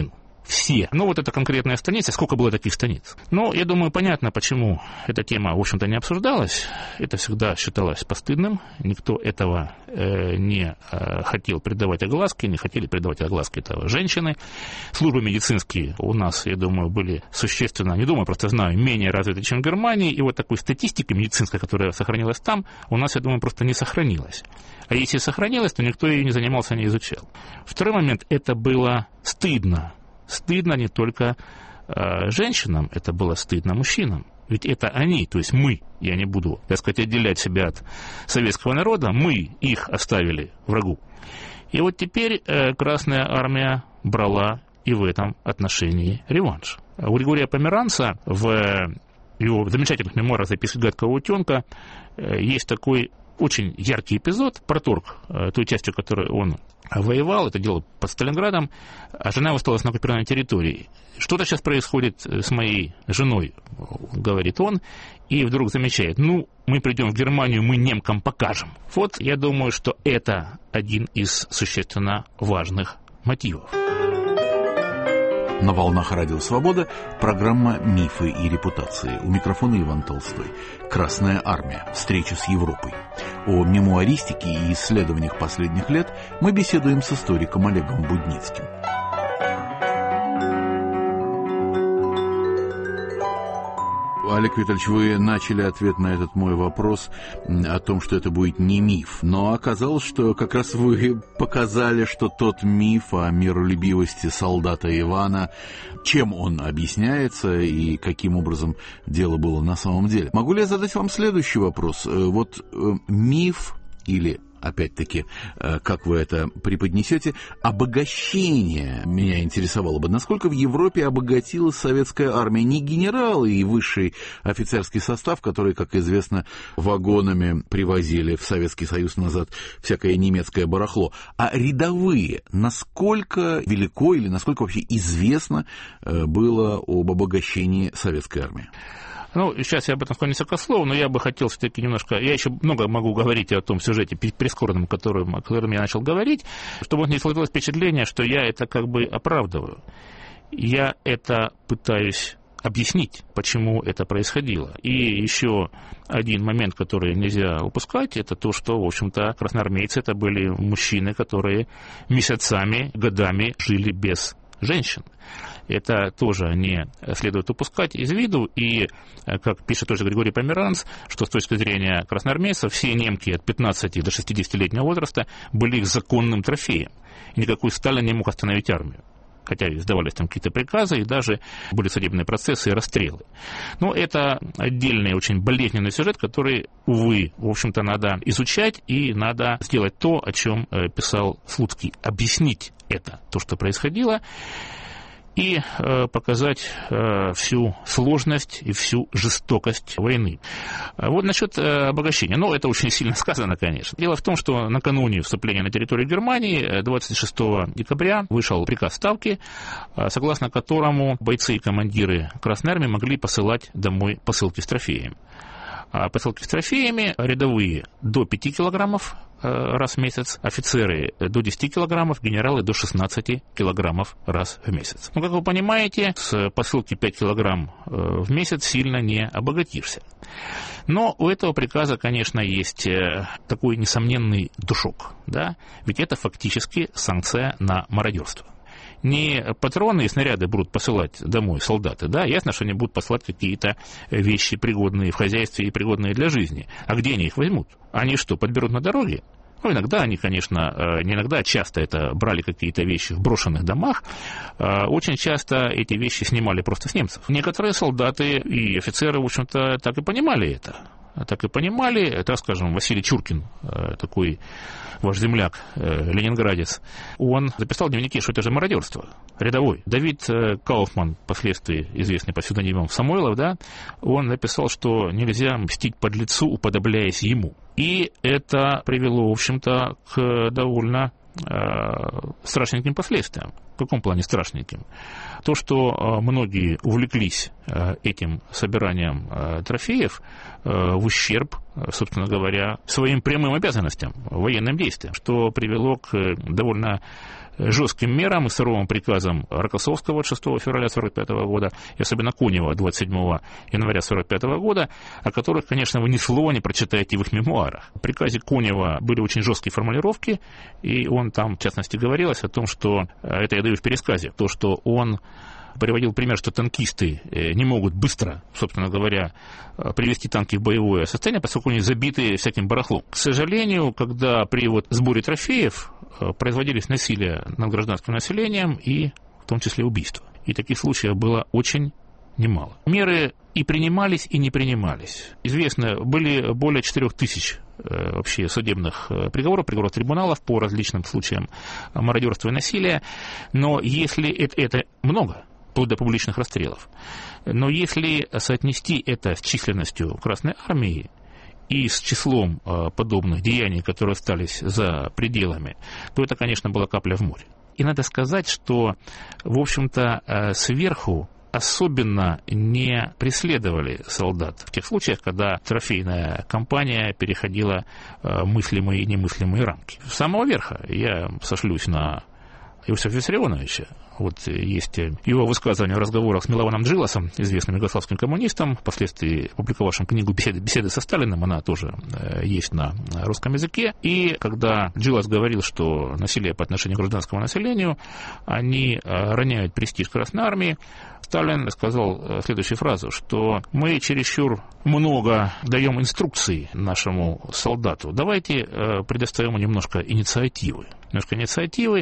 все. Ну, вот это конкретная станица, сколько было таких станиц? Ну, я думаю, понятно, почему эта тема, в общем-то, не обсуждалась. Это всегда считалось постыдным. Никто этого э, не э, хотел придавать огласке, не хотели придавать огласке этого женщины. Службы медицинские у нас, я думаю, были существенно, не думаю, просто знаю, менее развиты, чем в Германии. И вот такой статистики медицинской, которая сохранилась там, у нас, я думаю, просто не сохранилась. А если сохранилась, то никто ее не занимался, не изучал. Второй момент, это было стыдно. Стыдно не только э, женщинам, это было стыдно мужчинам. Ведь это они, то есть мы, я не буду, так сказать, отделять себя от советского народа, мы их оставили врагу. И вот теперь э, Красная Армия брала и в этом отношении реванш. У Григория Померанца в его замечательных мемуарах «Записки гадкого утенка» э, есть такой очень яркий эпизод, проторг э, той частью, которой он воевал, это дело под Сталинградом, а жена осталась на оккупированной территории. Что-то сейчас происходит с моей женой, говорит он, и вдруг замечает, ну, мы придем в Германию, мы немкам покажем. Вот, я думаю, что это один из существенно важных мотивов. На волнах Радио Свобода программа «Мифы и репутации». У микрофона Иван Толстой. «Красная армия. Встреча с Европой». О мемуаристике и исследованиях последних лет мы беседуем с историком Олегом Будницким. Олег Витальевич, вы начали ответ на этот мой вопрос о том, что это будет не миф. Но оказалось, что как раз вы показали, что тот миф о миролюбивости солдата Ивана, чем он объясняется и каким образом дело было на самом деле. Могу ли я задать вам следующий вопрос? Вот миф или... Опять-таки, как вы это преподнесете, обогащение меня интересовало бы. Насколько в Европе обогатилась советская армия? Не генералы и высший офицерский состав, которые, как известно, вагонами привозили в Советский Союз назад всякое немецкое барахло, а рядовые. Насколько велико или насколько вообще известно было об обогащении советской армии? Ну, сейчас я об этом склонюсь ко слову, но я бы хотел все-таки немножко... Я еще много могу говорить о том сюжете прискорбном, которым, о котором я начал говорить, чтобы не сложилось впечатление, что я это как бы оправдываю. Я это пытаюсь объяснить, почему это происходило. И еще один момент, который нельзя упускать, это то, что, в общем-то, красноармейцы это были мужчины, которые месяцами, годами жили без женщин. Это тоже не следует упускать из виду. И, как пишет тоже Григорий Померанц, что с точки зрения красноармейцев, все немки от пятнадцати до шестидесятилетнего возраста были их законным трофеем. И никакой Сталин не мог остановить армию. Хотя издавались там какие-то приказы, и даже были судебные процессы и расстрелы. Но это отдельный, очень болезненный сюжет, который, увы, в общем-то, надо изучать, и надо сделать то, о чем писал Слуцкий. Объяснить это, то, что происходило, и э, показать э, всю сложность и всю жестокость войны. Вот насчет э, обогащения. Ну, это очень сильно сказано, конечно. Дело в том, что накануне вступления на территорию Германии, двадцать шестого декабря, вышел приказ Ставки, э, согласно которому бойцы и командиры Красной Армии могли посылать домой посылки с трофеями. А посылки с трофеями рядовые до пяти килограммов раз в месяц, офицеры до десяти килограммов, генералы до шестнадцати килограммов раз в месяц. Ну, как вы понимаете, с посылки пять килограмм в месяц сильно не обогатишься. Но у этого приказа, конечно, есть такой несомненный душок, да? Ведь это фактически санкция на мародерство. Не патроны и снаряды будут посылать домой солдаты, да, ясно, что они будут посылать какие-то вещи, пригодные в хозяйстве и пригодные для жизни. А где они их возьмут? Они что, подберут на дороге? Ну, иногда они, конечно, не иногда, а часто это брали какие-то вещи в брошенных домах. Очень часто эти вещи снимали просто с немцев. Некоторые солдаты и офицеры, в общем-то, так и понимали это. Так и понимали, так скажем, Василий Чуркин, такой ваш земляк, ленинградец, он записал в дневнике, что это же мародерство, рядовой. Давид Кауфман, впоследствии известный под псевдонимом Самойлов, да, он написал, что нельзя мстить подлецу, уподобляясь ему. И это привело, в общем-то, к довольно э, страшненьким последствиям. В каком плане страшненьким? То, что э, многие увлеклись э, этим собиранием э, трофеев э, в ущерб собственно говоря, своим прямым обязанностям, военным действиям, что привело к довольно жестким мерам и суровым приказам Рокоссовского от шестого февраля сорок пятого года, и особенно Конева двадцать седьмого января сорок пятого года, о которых, конечно, вы ни слова не прочитаете в их мемуарах. В приказе Конева были очень жесткие формулировки, и он там, в частности, говорилось о том, что, это я даю в пересказе, то, что он приводил пример, что танкисты не могут быстро, собственно говоря, привести танки в боевое состояние, поскольку они забиты всяким барахлом. К сожалению, когда при вот сборе трофеев производились насилия над гражданским населением и в том числе убийства. И таких случаев было очень немало. Меры и принимались, и не принимались. Известно, были более четырех тысяч вообще судебных приговоров, приговоров трибуналов по различным случаям мародерства и насилия. Но если это, это много, вплоть до публичных расстрелов, но если соотнести это с численностью Красной Армии и с числом подобных деяний, которые остались за пределами, то это, конечно, была капля в море. И надо сказать, что, в общем-то, сверху особенно не преследовали солдат в тех случаях, когда трофейная кампания переходила мыслимые и немыслимые рамки. С самого верха я сошлюсь на Иосифа Виссарионовича. Вот есть его высказывание в разговорах с Милованом Джиласом, известным югославским коммунистом, впоследствии опубликовавшим книгу «Беседы, беседы со Сталиным», она тоже есть на русском языке. И когда Джилас говорил, что насилие по отношению к гражданскому населению, они роняют престиж Красной Армии, Сталин сказал следующую фразу, что мы чересчур много даем инструкций нашему солдату, давайте предоставим ему немножко инициативы. Немножко инициативы.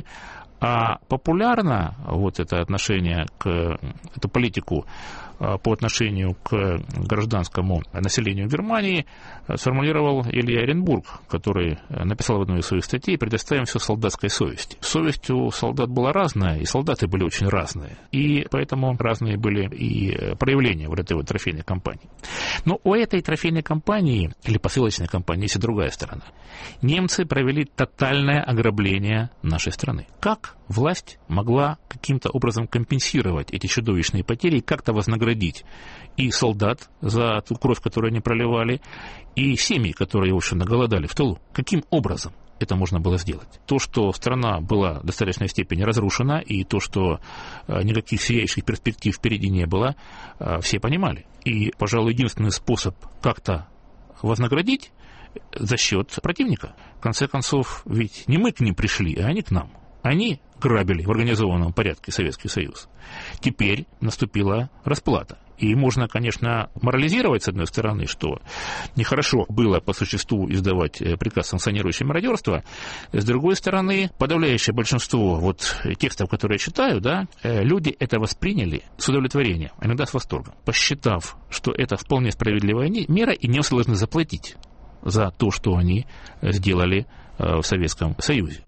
А популярно вот это отношение к эту политику по отношению к гражданскому населению Германии сформулировал Илья Эренбург, который написал в одной из своих статей: «Предоставим все солдатской совести». Совесть у солдат была разная, и солдаты были очень разные, и поэтому разные были и проявления вот этой вот трофейной кампании. Но у этой трофейной кампании, или посылочной кампании, есть и другая сторона. Немцы провели тотальное ограбление нашей страны. Как власть могла каким-то образом компенсировать эти чудовищные потери и как-то вознаградить и солдат за ту кровь, которую они проливали, и семьи, которые, в общем, наголодали в тылу? Каким образом это можно было сделать? То, что страна была в достаточной степени разрушена, и то, что никаких сияющих перспектив впереди не было, все понимали. И, пожалуй, единственный способ как-то вознаградить за счет противника. В конце концов, ведь не мы к ним пришли, а они к нам. Они грабили в организованном порядке Советский Союз. Теперь наступила расплата. И можно, конечно, морализировать, с одной стороны, что нехорошо было по существу издавать приказ, санкционирующий мародерство. С другой стороны, подавляющее большинство вот текстов, которые я читаю, да, люди это восприняли с удовлетворением, иногда с восторгом, посчитав, что это вполне справедливая мера, и немцы должны заплатить за то, что они сделали в Советском Союзе.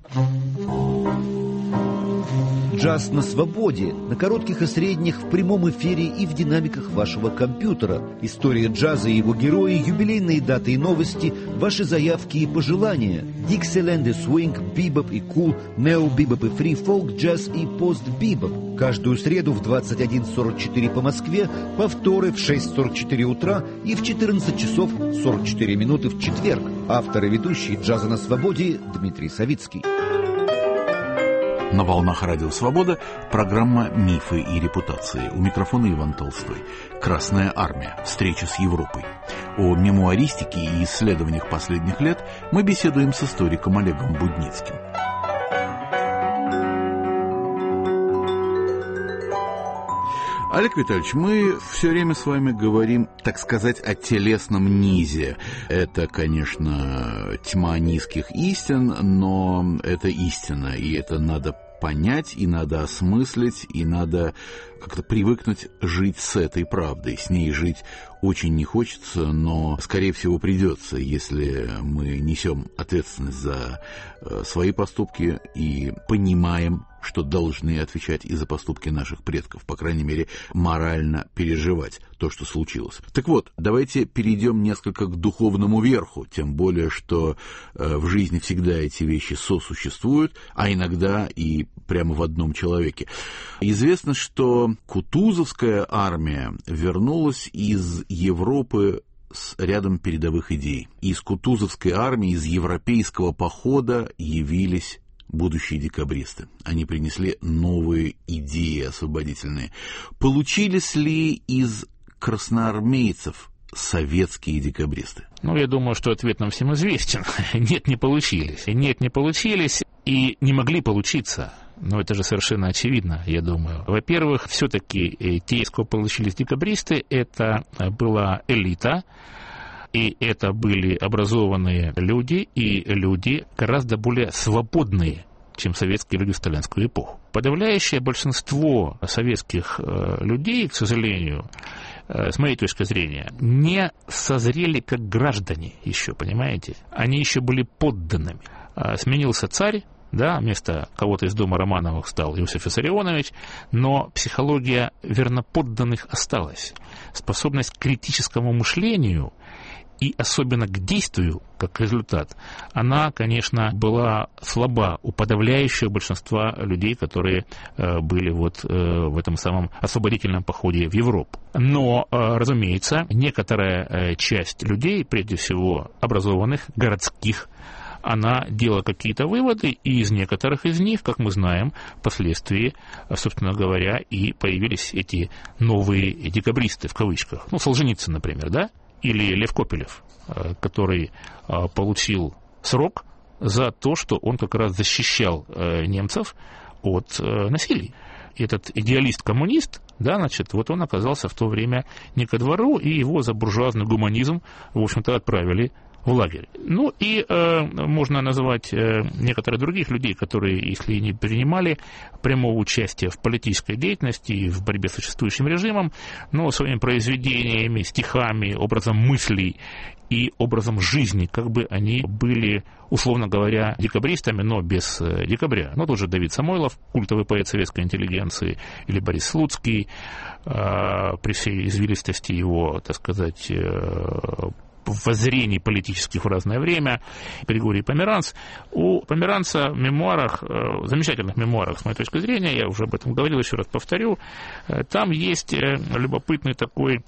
Джаз на свободе, на коротких и средних, в прямом эфире и в динамиках вашего компьютера. История джаза и его герои, юбилейные даты и новости, ваши заявки и пожелания. Диксиленд и свинг, бибоп и кул, нео-бибоп и фри-фолк, джаз и пост-бибоп. Каждую среду в двадцать один сорок четыре по Москве, повторы в шесть сорок четыре утра и в четырнадцать часов сорок четыре минуты в четверг. Автор и ведущий «Джаза на свободе» Дмитрий Савицкий. На волнах Радио Свобода программа «Мифы и репутации». У микрофона Иван Толстой. «Красная армия. Встреча с Европой». О мемуаристике и исследованиях последних лет мы беседуем с историком Олегом Будницким. Олег Витальевич, мы все время с вами говорим, так сказать, о телесном низе. Это, конечно, тьма низких истин, но это истина, и это надо понять, и надо осмыслить, и надо как-то привыкнуть жить с этой правдой. С ней жить очень не хочется, но, скорее всего, придется, если мы несем ответственность за свои поступки и понимаем, что должны отвечать и за поступки наших предков, по крайней мере, морально переживать то, что случилось. Так вот, давайте перейдем несколько к духовному верху, тем более, что э, в жизни всегда эти вещи сосуществуют, а иногда и прямо в одном человеке. Известно, что Кутузовская армия вернулась из Европы с рядом передовых идей. Из Кутузовской армии, из европейского похода явились будущие декабристы. Они принесли новые идеи освободительные. Получились ли из красноармейцев советские декабристы? Ну, я думаю, что ответ нам всем известен. Нет, не получились. Нет, не получились и не могли получиться. Но это же совершенно очевидно, я думаю. Во-первых, все-таки те, из кого получились декабристы, это была элита, и это были образованные люди, и люди гораздо более свободные, чем советские люди в сталинскую эпоху. Подавляющее большинство советских людей, к сожалению, с моей точки зрения, не созрели как граждане еще, понимаете? Они еще были подданными. Сменился царь, да, вместо кого-то из дома Романовых стал Иосиф Виссарионович, но психология верноподданных осталась. Способность к критическому мышлению и особенно к действию, как результат, она, конечно, была слаба у подавляющего большинства людей, которые э, были вот э, в этом самом освободительном походе в Европу. Но, э, разумеется, некоторая э, часть людей, прежде всего образованных, городских, она делала какие-то выводы, и из некоторых из них, как мы знаем, впоследствии, собственно говоря, и появились эти новые декабристы, в кавычках. Ну, Солженицын, например, да? Или Лев Копелев, который получил срок за то, что он как раз защищал немцев от насилия. Этот идеалист-коммунист, да, значит, вот он оказался в то время не ко двору, и его за буржуазный гуманизм, в общем-то, отправили в лагерь. Ну и э, можно назвать э, некоторых других людей, которые, если не принимали прямого участия в политической деятельности и в борьбе с существующим режимом, но своими произведениями, стихами, образом мыслей и образом жизни, как бы они были, условно говоря, декабристами, но без э, декабря. Ну, тот же Давид Самойлов, культовый поэт советской интеллигенции, или Борис Слуцкий, э, при всей извилистости его, так сказать, э, воззрений политических в разное время, Григорий Померанц. У Померанца в мемуарах, замечательных мемуарах, с моей точки зрения, я уже об этом говорил, еще раз повторю, там есть любопытный такой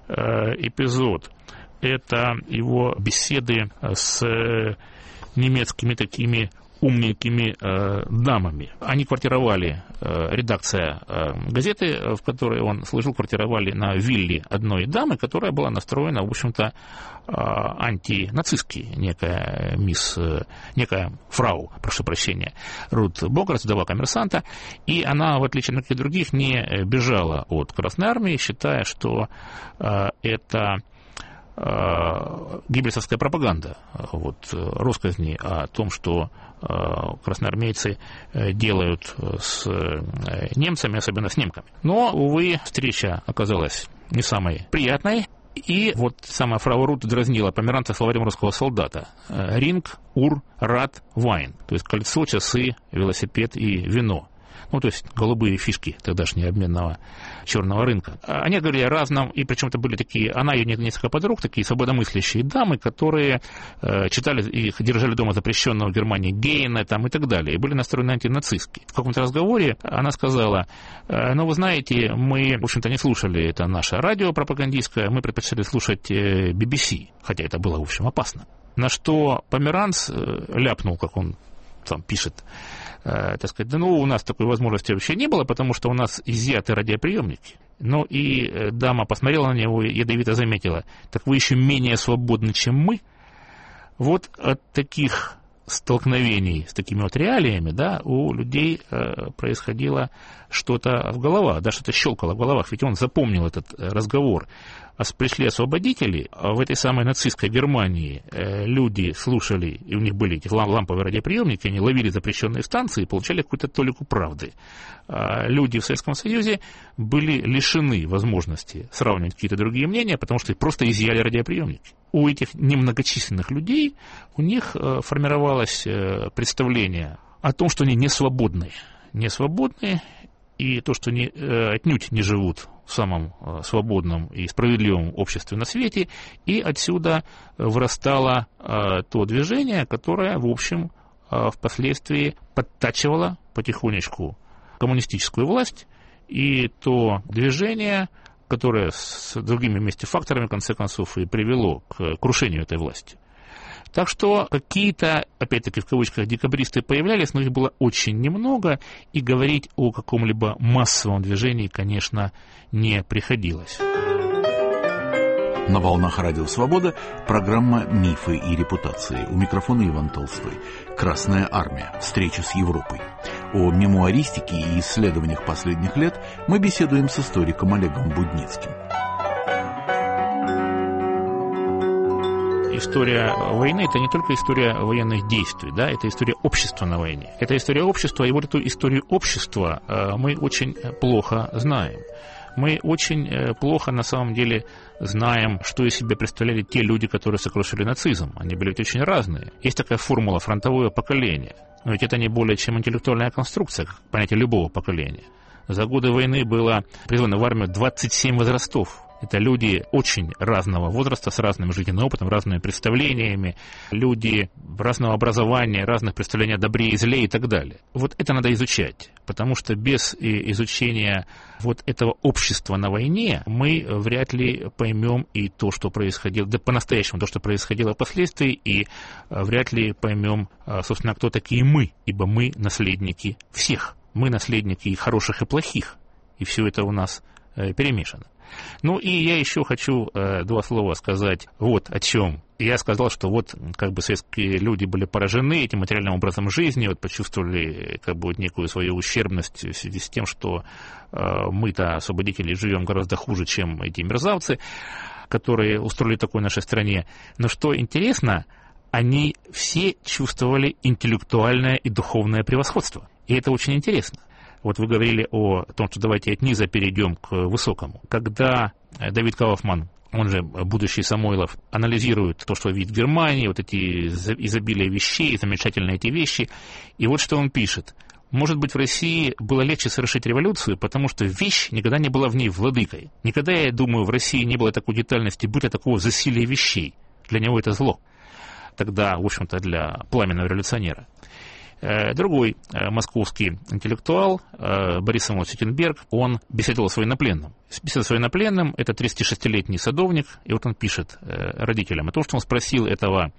эпизод. Это его беседы с немецкими такими умненькими э, дамами. Они квартировали, э, редакция э, газеты, в которой он служил, квартировали на вилле одной дамы, которая была настроена, в общем-то, э, антинацистски. Некая мисс, э, некая фрау, прошу прощения, Рут Богарт, вдова коммерсанта, и она, в отличие от других, не бежала от Красной Армии, считая, что э, это геббельсовская пропаганда, вот, россказни о том, что красноармейцы делают с немцами, особенно с немками. Но, увы, встреча оказалась не самой приятной. И вот сама фрау Рут дразнила Померанца словарем русского солдата. Ринг, ур, рад, вайн. То есть кольцо, часы, велосипед и вино. Ну, то есть голубые фишки тогдашнего обменного черного рынка. Они говорили о разном, и причем это были такие, она и несколько подруг, такие свободомыслящие дамы, которые э, читали и держали дома запрещенного в Германии Гейна там, и так далее, и были настроены антинацистски. В каком-то разговоре она сказала, э, ну, вы знаете, мы, в общем-то, не слушали это наше радио пропагандистское, мы предпочитали слушать э, би би си, хотя это было, в общем, опасно. На что Померанц э, ляпнул, как он сам пишет, э, так сказать, да ну, у нас такой возможности вообще не было, потому что у нас изъяты радиоприемники. Ну, и э, дама посмотрела на него и ядовито заметила, так вы еще менее свободны, чем мы. Вот от таких столкновений с такими вот реалиями, да, у людей э, происходило что-то в головах, да, что-то щелкало в головах, ведь он запомнил этот э, разговор. А пришли освободители, а в этой самой нацистской Германии э, люди слушали, и у них были эти ламповые радиоприемники, они ловили запрещенные станции и получали какую-то толику правды. А люди в Советском Союзе были лишены возможности сравнивать какие-то другие мнения, потому что просто изъяли радиоприемники. У этих немногочисленных людей, у них э, формировалось э, представление о том, что они не свободны. Не свободны, и то, что они э, отнюдь не живут в самом э, свободном и справедливом обществе на свете, и отсюда вырастало э, то движение, которое, в общем, э, впоследствии подтачивало потихонечку коммунистическую власть, и то движение, которое с другими вместе факторами, в конце концов, и привело к крушению этой власти. Так что какие-то, опять-таки, в кавычках, декабристы появлялись, но их было очень немного, и говорить о каком-либо массовом движении, конечно, не приходилось. На волнах Радио Свобода программа «Мифы и репутации». У микрофона Иван Толстой. «Красная армия. Встреча с Европой». О мемуаристике и исследованиях последних лет мы беседуем с историком Олегом Будницким. История войны – это не только история военных действий, да, это история общества на войне. Это история общества, и вот эту историю общества мы очень плохо знаем. Мы очень плохо, на самом деле, знаем, что из себя представляли те люди, которые сокрушили нацизм. Они были ведь очень разные. Есть такая формула «фронтовое поколение». Но ведь это не более чем интеллектуальная конструкция, как понятие любого поколения. За годы войны было призвано в армию двадцать семь возрастов. Это люди очень разного возраста, с разным жизненным опытом, разными представлениями, люди разного образования, разных представлений о добре и зле и так далее. Вот это надо изучать, потому что без изучения вот этого общества на войне мы вряд ли поймем и то, что происходило, да по-настоящему то, что происходило впоследствии, и вряд ли поймем, собственно, кто такие мы, ибо мы наследники всех. Мы наследники и хороших, и плохих, и все это у нас перемешано. Ну и я еще хочу э, два слова сказать вот о чем. Я сказал, что вот как бы советские люди были поражены этим материальным образом жизни, вот почувствовали как бы вот некую свою ущербность в связи с тем, что э, мы-то, освободители, живем гораздо хуже, чем эти мерзавцы, которые устроили такое в нашей стране. Но что интересно, они все чувствовали интеллектуальное и духовное превосходство. И это очень интересно. Вот вы говорили о том, что давайте от низа перейдем к высокому. Когда Давид Кауфман, он же будущий Самойлов, анализирует то, что видит в Германии, вот эти изобилие вещей, замечательные эти вещи, и вот что он пишет. Может быть, в России было легче совершить революцию, потому что вещь никогда не была в ней владыкой. Никогда, я думаю, в России не было такой детальности быта, такого засилия вещей. Для него это зло. Тогда, в общем-то, для пламенного революционера. Другой московский интеллектуал, Борис Самойлович Тютенберг, он беседовал с военнопленным. Беседа с военнопленным – это тридцатишестилетний садовник, и вот он пишет родителям о том, что он спросил этого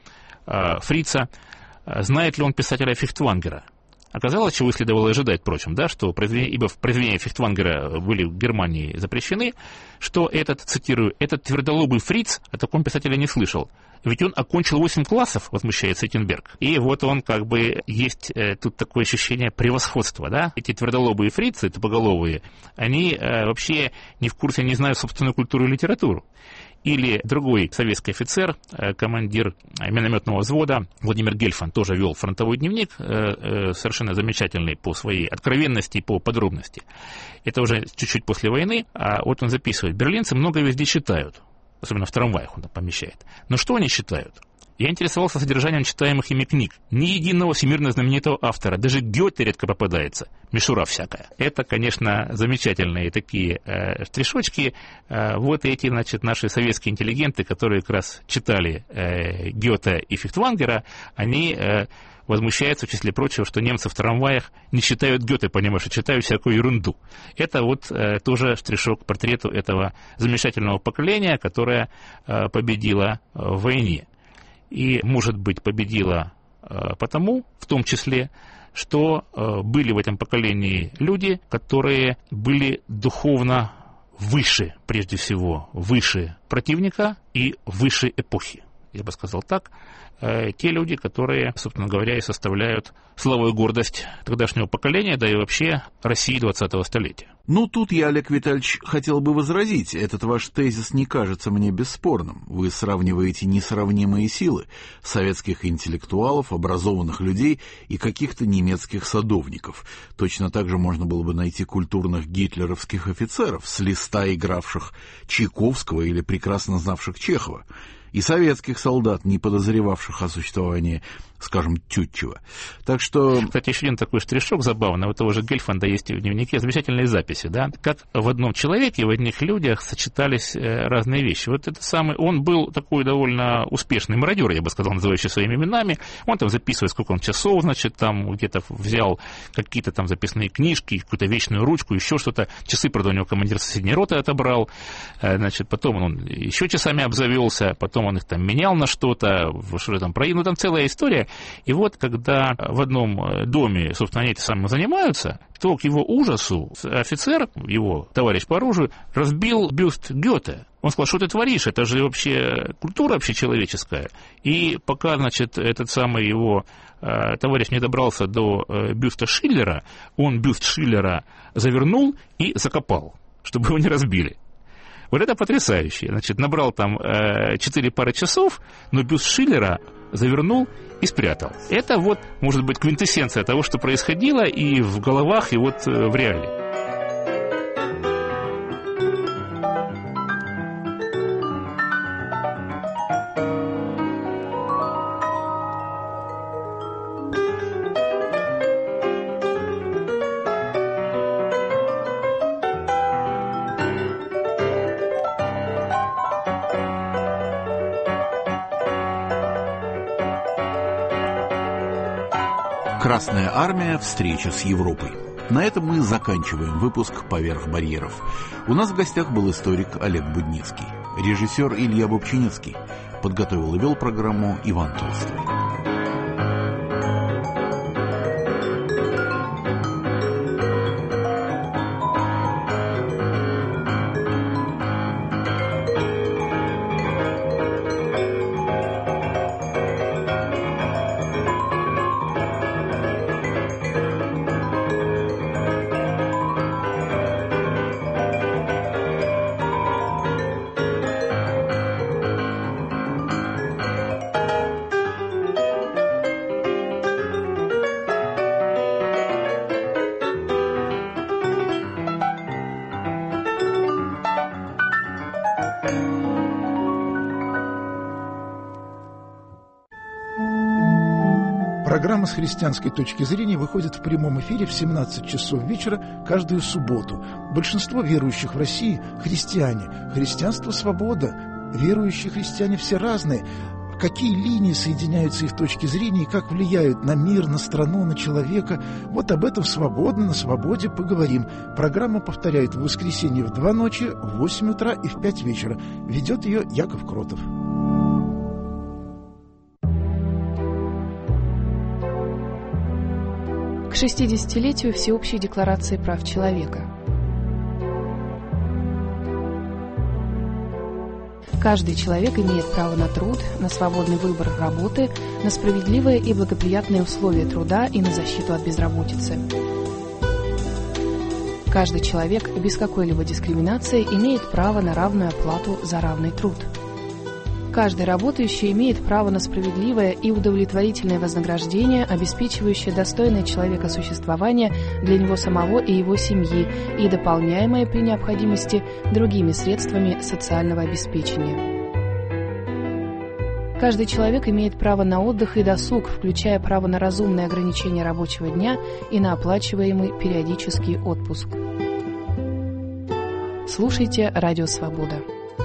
фрица, знает ли он писателя Фихтвангера. Оказалось, чего следовало ожидать, впрочем, да, что произведения, ибо произведения Фихтвангера были в Германии запрещены, что этот, цитирую, «этот твердолобый фриц о таком писателе не слышал. Ведь он окончил восемь классов», возмущается Тютенберг. И вот он как бы, есть э, тут такое ощущение превосходства, да. Эти твердолобые фрицы, тупоголовые, они э, вообще не в курсе, не знают собственную культуру и литературу. Или другой советский офицер, командир минометного взвода Владимир Гельфанд, тоже вел фронтовой дневник, совершенно замечательный по своей откровенности и по подробности. Это уже чуть-чуть после войны, а вот он записывает: берлинцы много везде читают, особенно в трамваях он там помещает. Но что они читают? Я интересовался содержанием читаемых ими книг. Ни единого всемирно знаменитого автора, даже Гёте редко попадается, мишура всякая. Это, конечно, замечательные такие э, штришочки. Э, вот эти, значит, наши советские интеллигенты, которые как раз читали э, Гёте и Фихтвангера, они э, возмущаются, в числе прочего, что немцы в трамваях не читают Гёте, понимаешь, а читают всякую ерунду. Это вот э, тоже штришок к портрету этого замечательного поколения, которое э, победило э, в войне. И, может быть, победила э, потому, в том числе, что э, были в этом поколении люди, которые были духовно выше, прежде всего, выше противника и выше эпохи. Я бы сказал так. Э, те люди, которые, собственно говоря, и составляют славу и гордость тогдашнего поколения, да и вообще России двадцатого столетия. Ну, тут я, Олег Витальевич, хотел бы возразить. Этот ваш тезис не кажется мне бесспорным. Вы сравниваете несравнимые силы советских интеллектуалов, образованных людей и каких-то немецких садовников. Точно так же можно было бы найти культурных гитлеровских офицеров, с листа игравших Чайковского или прекрасно знавших Чехова. и советских солдат, не подозревавших о существовании, скажем, Тютчева. Так что... Кстати, еще один такой штришок забавный. У того же Гельфанда есть в дневнике замечательные записи, да, как в одном человеке, в одних людях сочетались разные вещи. Вот это самый... Он был такой довольно успешный мародер, я бы сказал, называющий своими именами. Он там записывает, сколько он часов, значит, там где-то взял какие-то там записные книжки, какую-то вечную ручку, еще что-то. Часы, правда, у него командир соседней роты отобрал. Значит, потом он еще часами обзавелся, потом он их там менял на что-то, что-то там про... Ну, там целая история. И вот, когда в одном доме, собственно, они этим самым занимаются, то к его ужасу офицер, его товарищ по оружию, разбил бюст Гёте. Он сказал, что ты творишь, это же вообще культура общечеловеческая. И пока, значит, этот самый его э, товарищ не добрался до э, бюста Шиллера, он бюст Шиллера завернул и закопал, чтобы его не разбили. Вот это потрясающе. Значит, набрал там э, четыре пары часов, но бюст Шиллера завернул и спрятал. Это вот, может быть, квинтэссенция того, что происходило и в головах, и вот э, в реале. Красная армия. Встреча с Европой. На этом мы заканчиваем выпуск «Поверх барьеров». У нас в гостях был историк Олег Будницкий, режиссер Илья Бобчинецкий. Подготовил и вел программу Иван Толстой. Программа «С христианской точки зрения» выходит в прямом эфире в семнадцать часов вечера каждую субботу. Большинство верующих в России – христиане. Христианство – свобода. Верующие христиане все разные. Какие линии соединяются их точки зрения и как влияют на мир, на страну, на человека – вот об этом свободно, на свободе поговорим. Программа повторяет в воскресенье в два ночи, в восемь утра и в пять вечера. Ведет ее Яков Кротов. К шестидесятилетию Всеобщей декларации прав человека. Каждый человек имеет право на труд, на свободный выбор работы, на справедливые и благоприятные условия труда и на защиту от безработицы. Каждый человек без какой-либо дискриминации имеет право на равную оплату за равный труд. Каждый работающий имеет право на справедливое и удовлетворительное вознаграждение, обеспечивающее достойное человека существование для него самого и его семьи и дополняемое при необходимости другими средствами социального обеспечения. Каждый человек имеет право на отдых и досуг, включая право на разумное ограничение рабочего дня и на оплачиваемый периодический отпуск. Слушайте «Радио Свобода».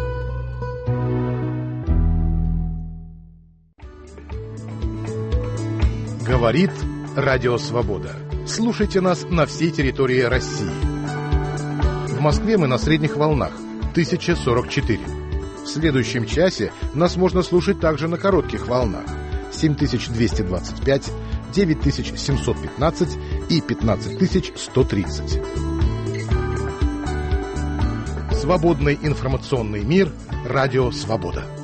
Говорит Радио Свобода. Слушайте нас на всей территории России. В Москве мы на средних волнах тысяча сорок четыре. В следующем часе нас можно слушать также на коротких волнах семь тысяч двести двадцать пять, девять тысяч семьсот пятнадцать и пятнадцать тысяч сто тридцать. Свободный информационный мир. Радио Свобода.